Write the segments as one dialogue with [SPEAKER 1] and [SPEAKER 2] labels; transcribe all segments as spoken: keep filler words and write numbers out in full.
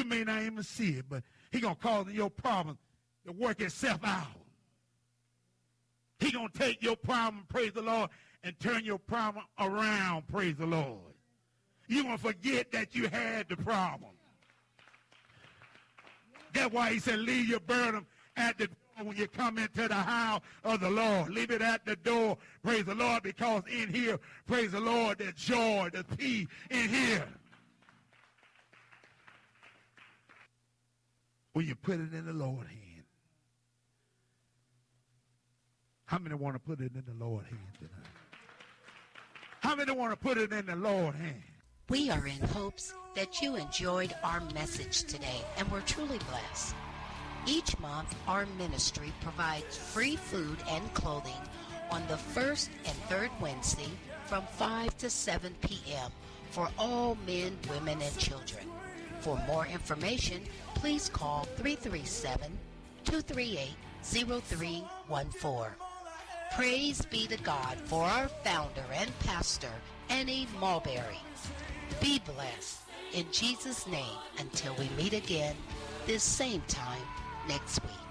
[SPEAKER 1] may not even see it, but he going to cause your problem to work itself out. He going to take your problem, praise the Lord, and turn your problem around, praise the Lord. You're going to forget that you had the problem. That's why he said, leave your burden at the door when you come into the house of the Lord. Leave it at the door, praise the Lord, because in here, praise the Lord, there's joy, there's peace in here. When you put it in the Lord's hand. How many want to put it in the Lord's hand tonight? How many want to put it in the Lord's hand?
[SPEAKER 2] We are in hopes that you enjoyed our message today and were truly blessed. Each month, our ministry provides free food and clothing on the first and third Wednesday from five to seven p.m. for all men, women, and children. For more information, please call three three seven, two three eight, zero three one four. Praise be to God for our founder and pastor, Annie Mulberry. Be blessed in Jesus' name until we meet again this same time next week.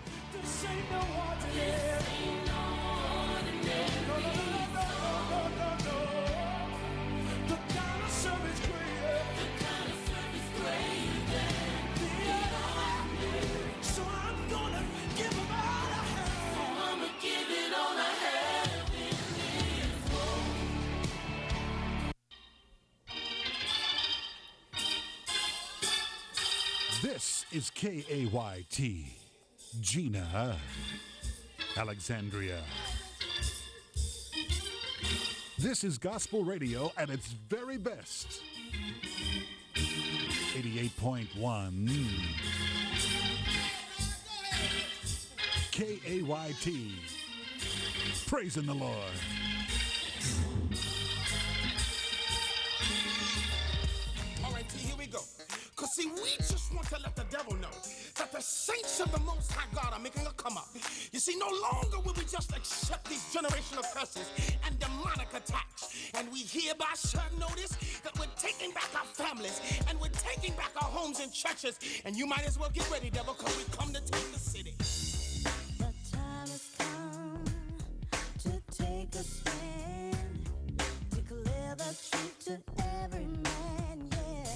[SPEAKER 3] This is K A Y T, Gina, Alexandria. This is gospel radio at its very best. eighty-eight point one K A Y T, praising the Lord.
[SPEAKER 4] All right, T, here we go. Because, see, we just want to let the devil know that the saints of the Most High God are making a come up. You see, no longer will we just accept these generational curses and demonic attacks. And we hereby serve notice that we're taking back our families and we're taking back our homes and churches. And you might as well get ready, devil, because we come to take the city.
[SPEAKER 5] The time has come to take a stand, declare the truth to every man, yeah.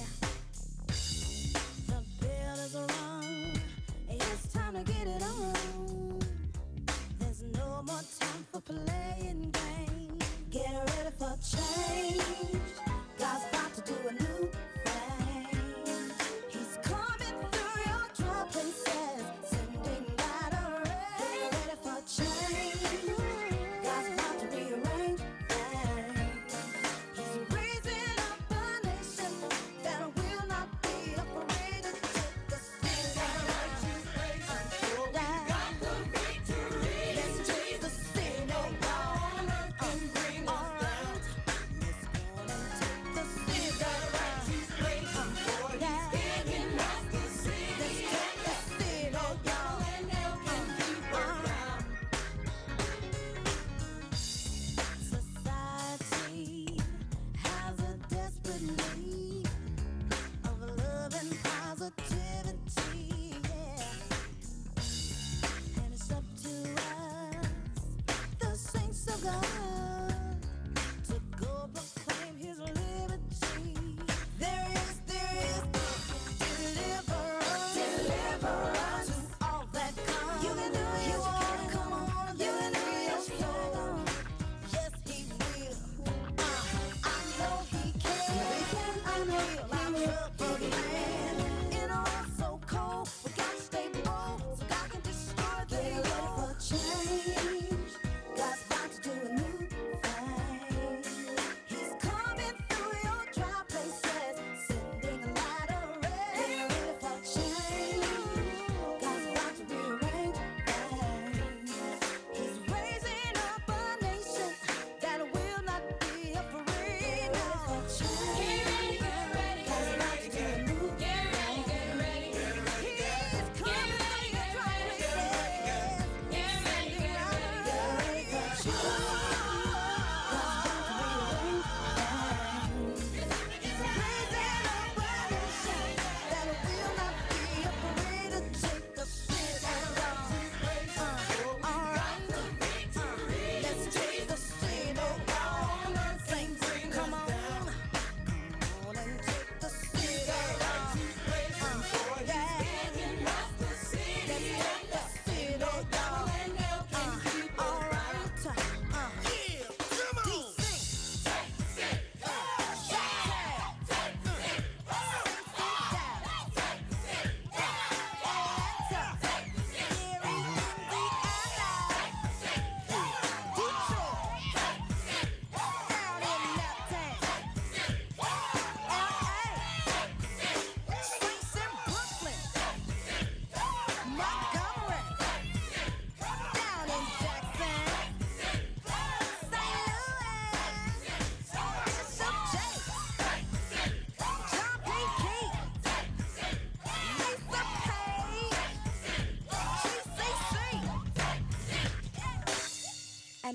[SPEAKER 5] The bill is wrong, it's time to get it on. There's no more time for playing games. Get ready for change. God's about to do a new thing. He's coming through your dry places, sending God a rain. Get ready for change. God's about to rearrange things. He's raising up a nation that will not be afraid to take the stand. Got the victory. Let's take the stand. All right. Let's go and take the stand. Society has a desperate need of love and positivity, yeah. And it's up to us, the saints of God, to go proclaim His liberty. There is, there is deliverance, deliverance to all that come. You can do it, you all come on, you can do it, yes, Lord. Yes, He will. Uh, I know He can. I know He will. He can. In a world so cold, we gotta stay bold, so God can destroy the evil. Get ready for change. God's about to do a new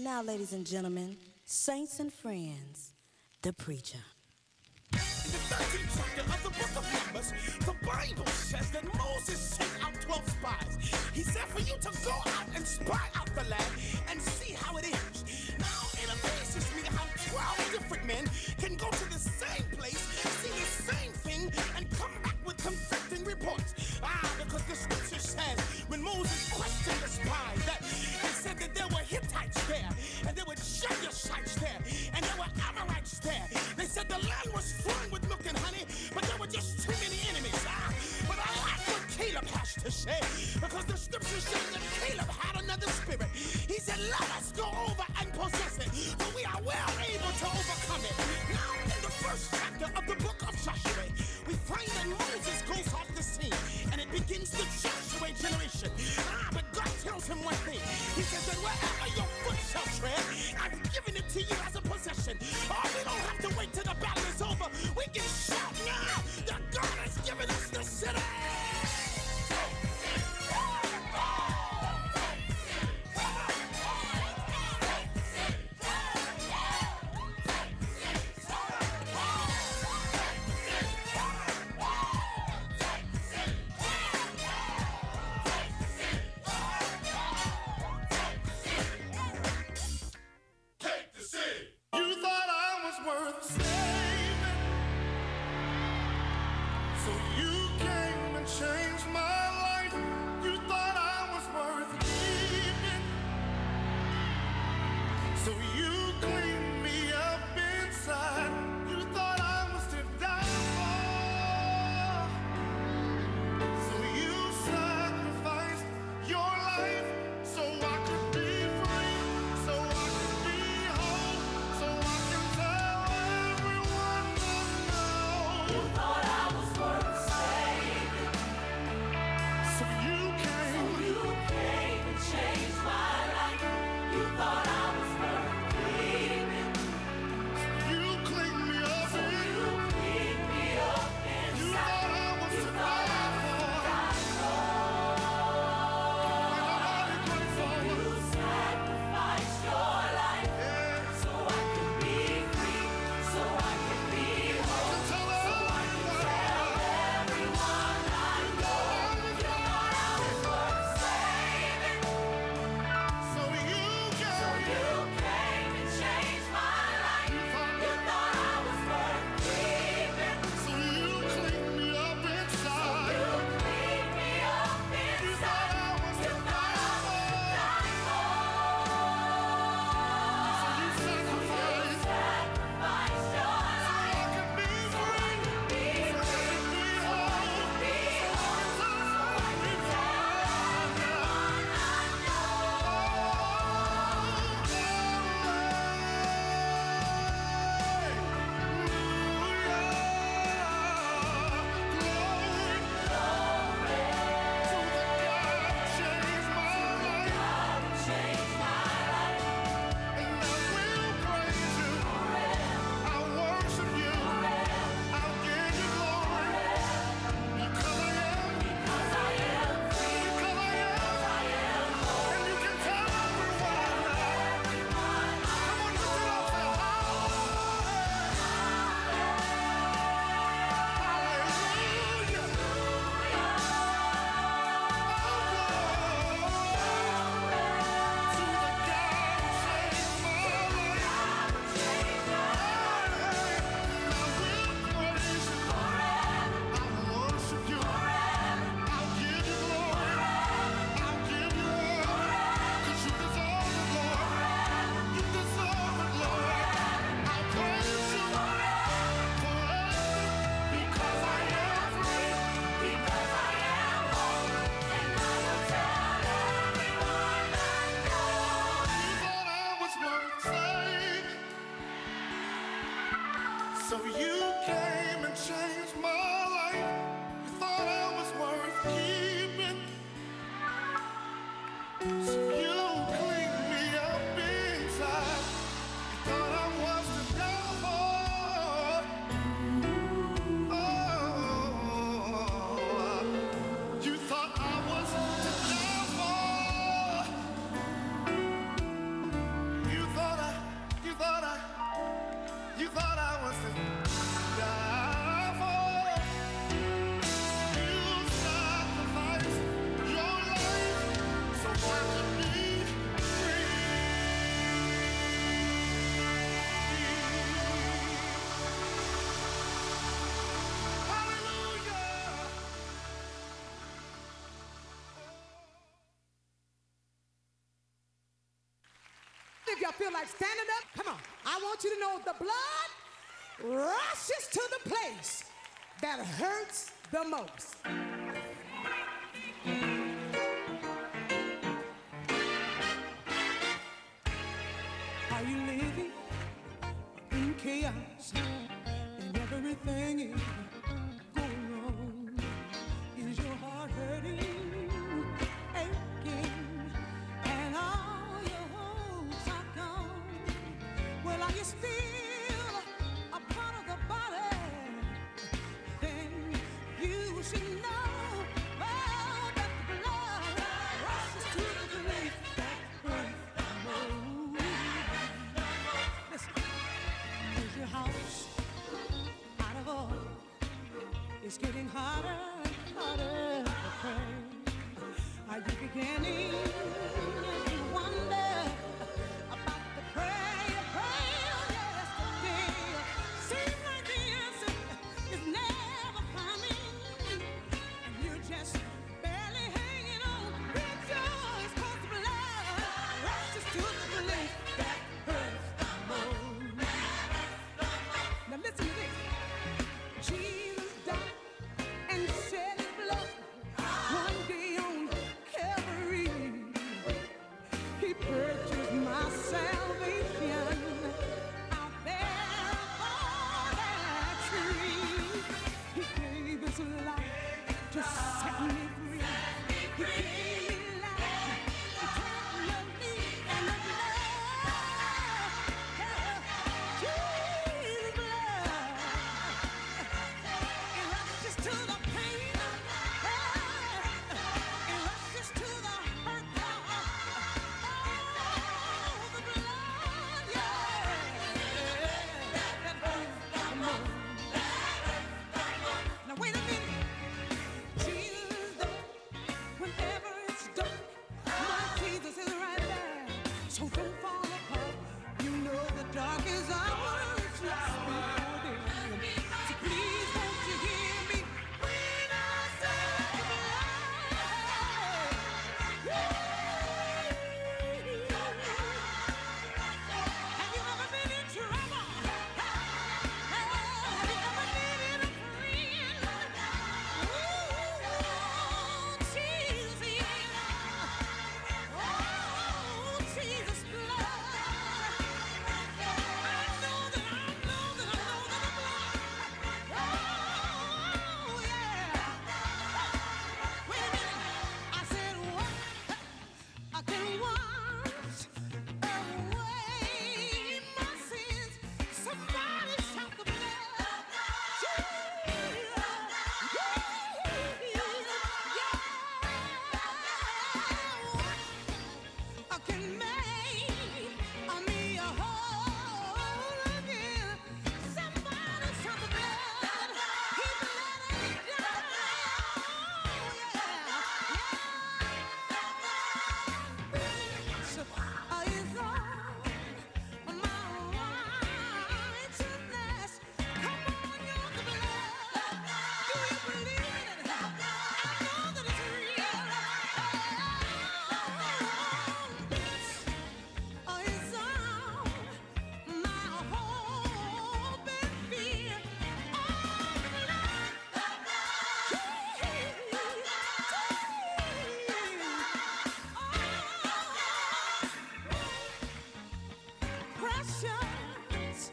[SPEAKER 5] now, ladies and gentlemen, saints and friends, the preacher.
[SPEAKER 4] In the thirteenth chapter of the book of Numbers, the Bible says that Moses sent out twelve spies. He said for you to go out and spy out the land and see how it is. Now, it amazes me how twelve different men can go to the same place, see the same thing, and come back with conflicting reports. Ah, because the scripture says when Moses questioned the spies, that they said that there were Hittites there, and there were Jebusites there, and there were Amorites there. They said the land was flowing with milk and honey, but there were just too many enemies. Ah, but I like what Caleb has to say, because the scripture says that Caleb had another spirit. He said, let us go over and possess it, for we are well able to overcome it. Now, in the first chapter of the book of Joshua, we find that Moses goes off the scene, and it begins the Joshua generation. Ah, but God tells him one thing. He says that wherever your foot shall tread, I've given it to you as a possession. Oh, we don't have to wait till the battle is over. We can shout now that God has given us the city.
[SPEAKER 6] feel like standing up? Come on. I want you to know the blood rushes to the place that hurts the most. Are you living in chaos and everything is going wrong? Is your heart hurting, aching, and all your hopes are gone? Well, are you still a part of the body? Then you should know, oh, that the blood rushes to the place that hurts the most. Listen, is your house out of order? It's getting harder and harder to pray. Are you beginning to wonder about the prayer you prayed yesterday? Seems like the answer is never coming, and you're just barely hanging on. Rejoice, 'cause the blood rushes to the place that hurts the most. Now listen to this. Jesus died and shed his blood one day on Calvary. He purchased my salvation out there on that tree. He gave his life to set me free. He gave me life eternally, and the blood, Jesus' blood, it rushes to the pain, it rushes to the hurt. Oh, the blood, yeah, that hurts the most. Now wait a minute, Jesus, whenever it's dark, my Jesus is right there. So don't fall apart. You know the dark is ours just before day. So please won't you hear me when I say the blood. Have you ever been in trouble? Have you ever needed a friend? Ooh, Jesus, oh, Jesus' blood. I know that I know that I know that the blood. Oh, yeah. Wait a minute. I said what? I can wash away my sins. Somebody shout the blood. Jesus, yeah. I can make me whole again. Somebody shout the blood. He bled and he died. Oh, yeah. So I is all my righteousness. Come on, you're the blood. Do you believe in it? I know that it's real. Oh, it's all my hope and fear. Oh, the blood. Precious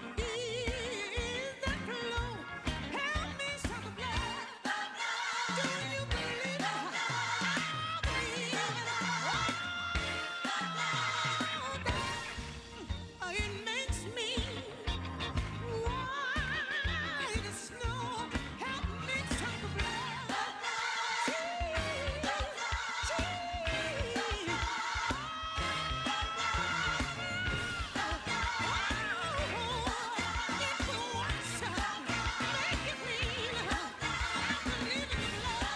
[SPEAKER 6] is that flow. Help me stop the blood. Do you believe it? I believe it. Oh, it makes me white as snow. Help me stop the blood. Jesus, Jesus. Make it clean. I believe in your blood.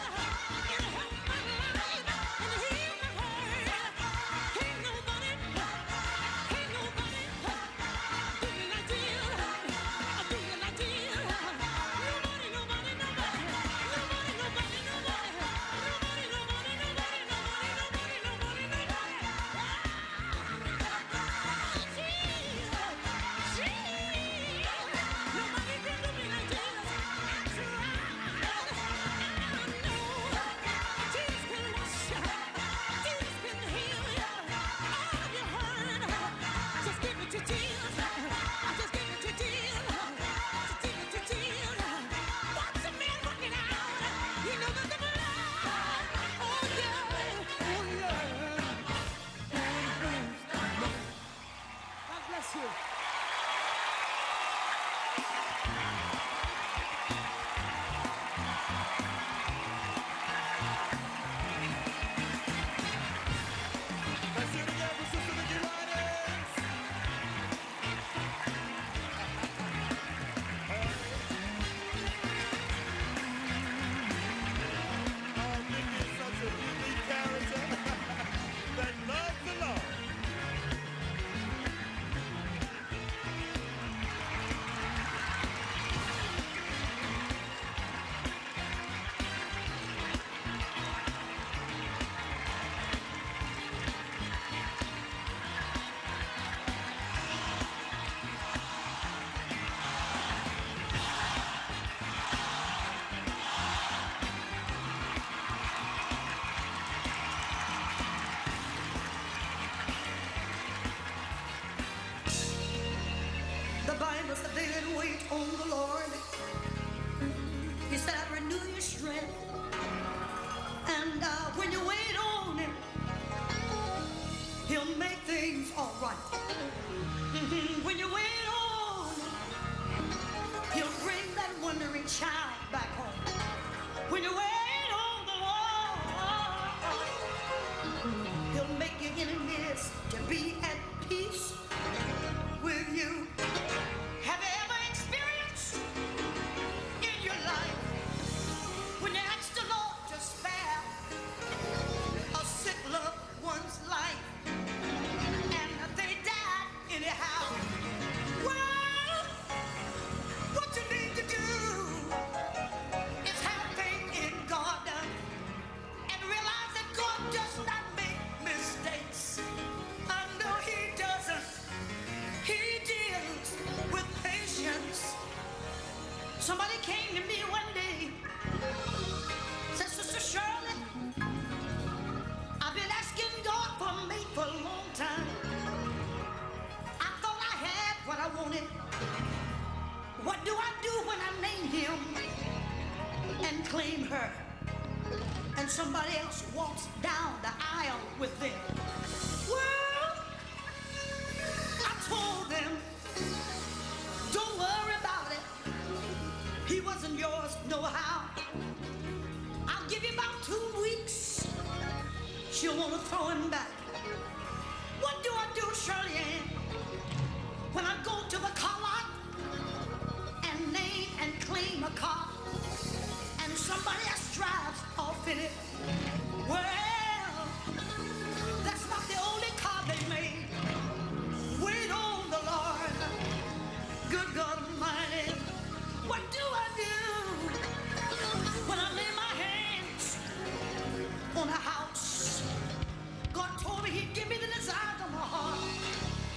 [SPEAKER 7] and somebody else walks down the aisle with them. Well, I told them, don't worry about it. He wasn't yours, no how. I'll give you about two weeks. She'll want to throw him back. What do I do, Shirley Ann, when I go to the car lot and name and claim a car and somebody else drives off in it? Well, that's not the only car they made. Wait on the Lord. Good God Almighty. What do I do when I lay my hands on a house? God told me he'd give me the desires of my heart.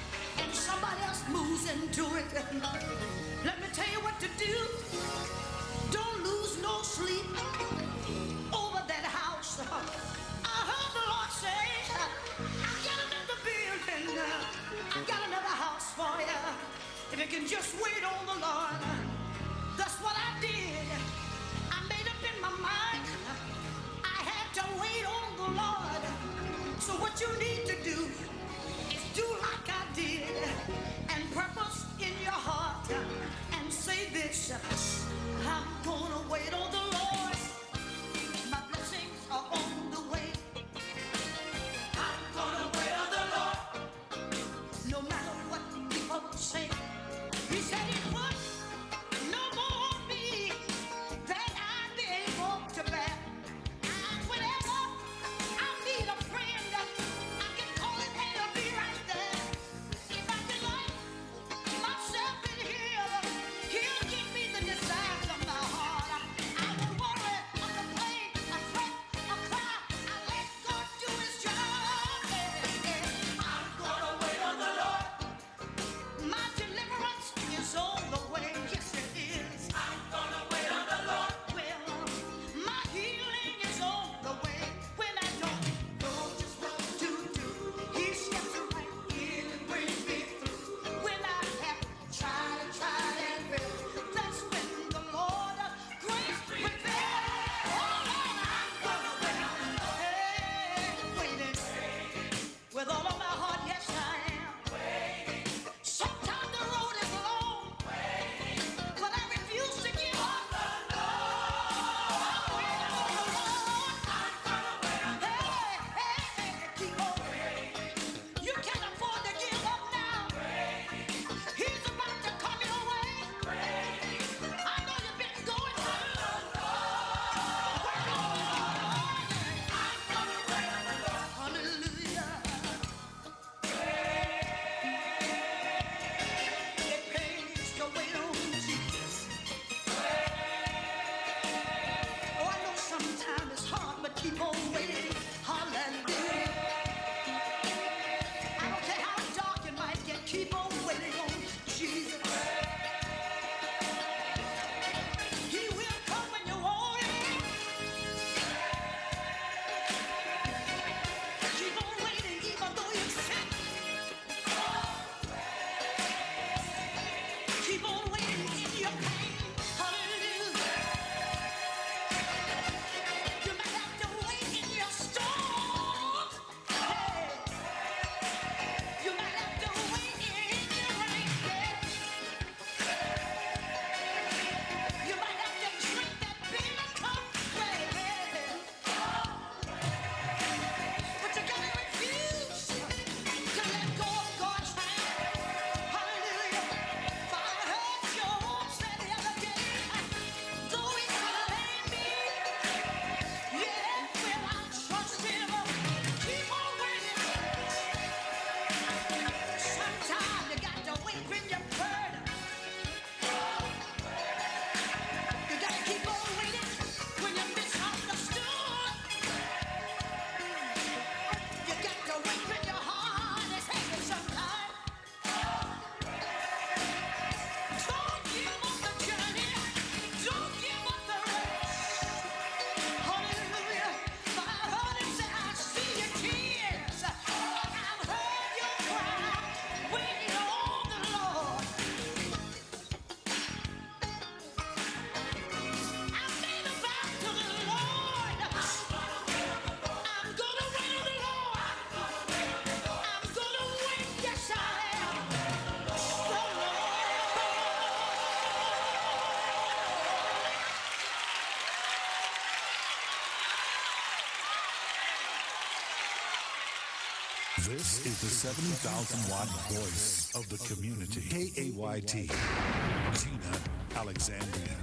[SPEAKER 3] This is the seventy thousand watt voice of the community. K A Y T, Gina Alexandria.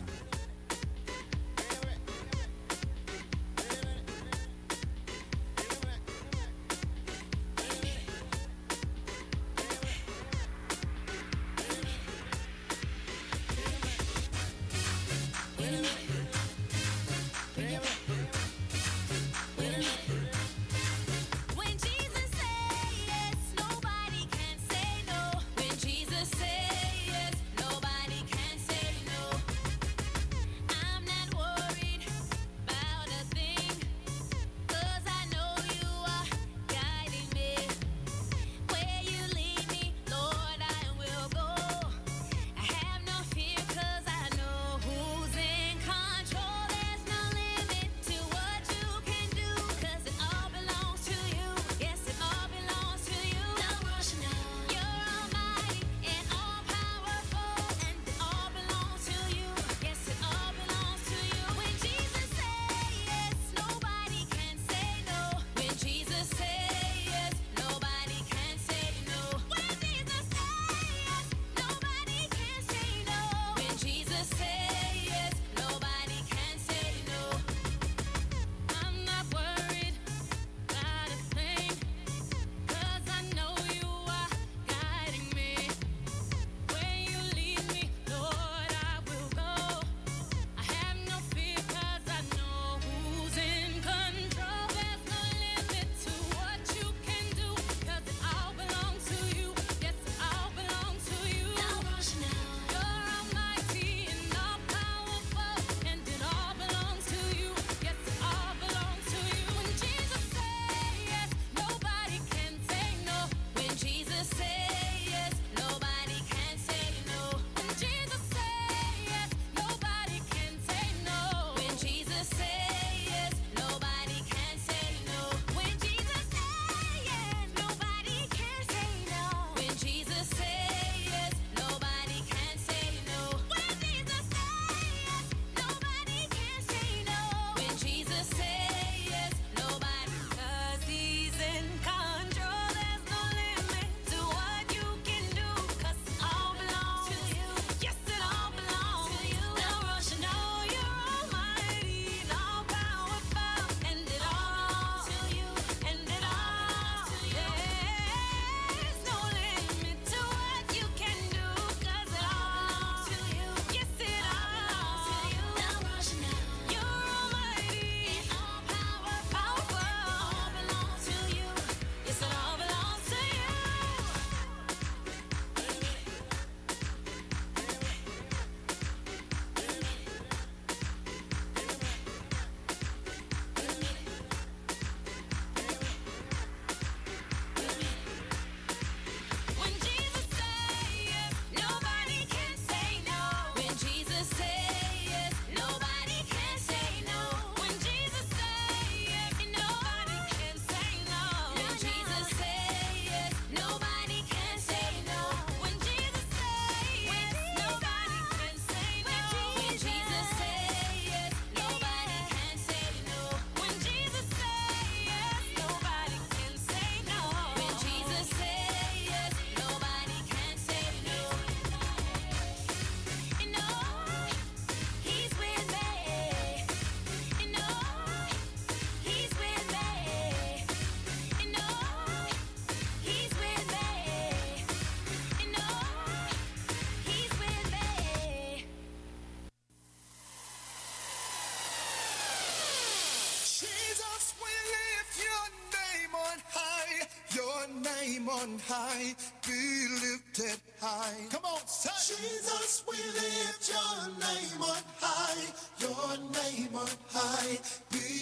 [SPEAKER 5] When Jesus says yes, nobody can say no. When Jesus says yes, nobody can say no. I'm not worried about a thing, 'cause I know you are guiding me. Where you lead me, Lord, I will go. I have no fear, 'cause I know who's in control. There's no limit to what you can do, 'cause it all belongs to you. Yes, it all belongs to you. No rush now. You're almighty and all powerful, and it all belongs to you. Yes, it all belongs to you. When Jesus says yes, nobody can say no. When Jesus says yes, nobody can say no. When Jesus says yes, nobody can say no. When Jesus says yes, nobody can say no. I'm not worried about a thing, 'cause I know you are guiding me. Where you lead me, Lord, I will go. I have no fear, 'cause I know who's in control. There's no limit to what you can do, 'cause it all belongs to you. Yes, it all belongs to you. No rush now. You're almighty and all powerful, and it all belongs to you. Yes, it all belongs to you. When Jesus says yes, nobody can say no. When Jesus says yes, nobody can say no. When Jesus says yes, nobody can say no. When Jesus says yes, nobody can say no. When Jesus says yes, nobody can say no. When Jesus says yes, nobody can say no. When Jesus says yes, nobody can say no. When Jesus says yes, nobody, 'cause he's in control. There's no limit to what you can do, 'cause it all belongs to you. Yes, it all belongs to you. No rush, no, you're almighty and all powerful, and it all to you, and it all to you. There's no limit to what you can do, 'cause it all to you. Yes, it all to you. No rush now. You're almighty and all powerful, all belongs to you. Yes, it all belongs to you. When Jesus says yes, nobody can say no. When Jesus says yes, nobody can say no. When Jesus says yes, nobody can say no. When Jesus says yes, nobody can say no. When Jesus says yes, nobody can say no. When Jesus says yes, nobody can say no. When Jesus says yes, nobody can say no. When Jesus says yes, nobody can say no. You know, he's with me. You know, he's with me. You know, he's with me. You know, he's with me.
[SPEAKER 4] Jesus, we lift your name on high, your name on high, be lifted high. Come on, say. Jesus, we lift your name on high, your name on high, be